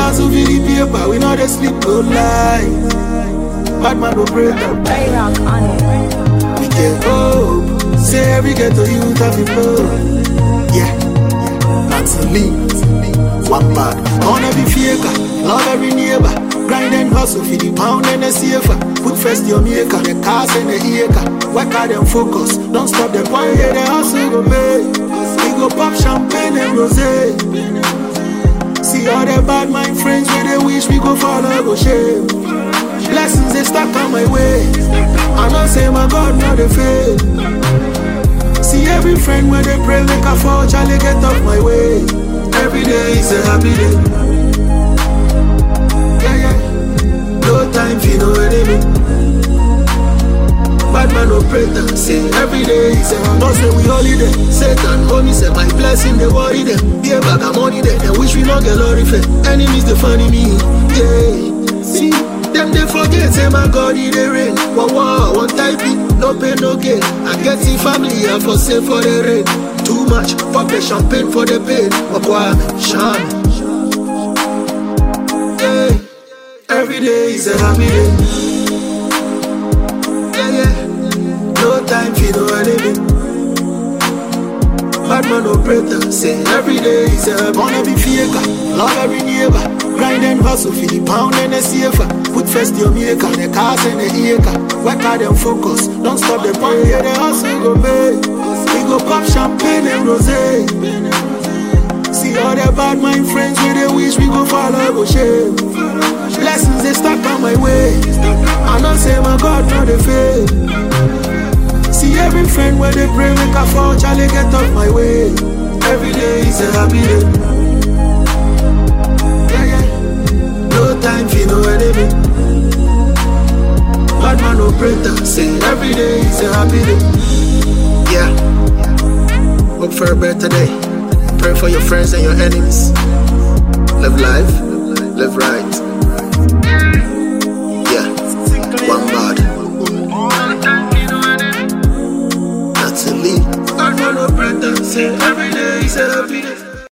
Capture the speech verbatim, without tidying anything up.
hustle for the paper, we know they sleep no lie. Bad man operator. Ray Rock on it. We get hope. Say every ghetto youth have it low. Yeah, Natalie, one bad. Wanna be faker, love every neighbor. Grind and hustle for the pound and the safer. Put first your maker, the cars and the acre. Work hard and focus, don't stop the point. Yeah, the hustle go pay. We go pop champagne and rosé. See all the bad mind friends where they wish we go follow, go shame. Blessings they stuck on my way. I know say my God know they fail. See every friend when they pray like a fall, Charlie get off my way. Every day is a happy day. Yeah, yeah. No time for no enemy. Bad man operator, say every day is a happy day. Don't say we holiday. Satan, homie, say my blessing, they worry them. Be a bag of money there, they wish we not get lorry fair. Enemies, they funny me. Yeah, see. Them they forget, say my God, it they rain. One war, one type it, no pain, no gain. I get the family, I for save for the rain. Too much, pop the champagne for the pain. Wakwame, Sham. Yeah, every day is a happy day. Yeah, yeah, no time for no enemy. Bad man operator, say every day is a wanna be faker, love every neighbor. Grind and hustle for the pound and the safer. Put first your maker, the cars and the acre. Work hard and focus, don't stop the point. Yeah, the hustle go pay. We go pop champagne and rosé. See all the bad mind friends where they wish we go follow, go shame. Blessings they stuck on my way. I know say my God know they fail. See every friend where they pray make a fall, Charlie get off my way. Every day is a happy day. No time for no enemy. Bad man operator, say every day is a happy day. Yeah, hope for a better day. Pray for your friends and your enemies. Live life, live right. Yeah, one bad. Natalie, bad man operator, say every day is a happy day.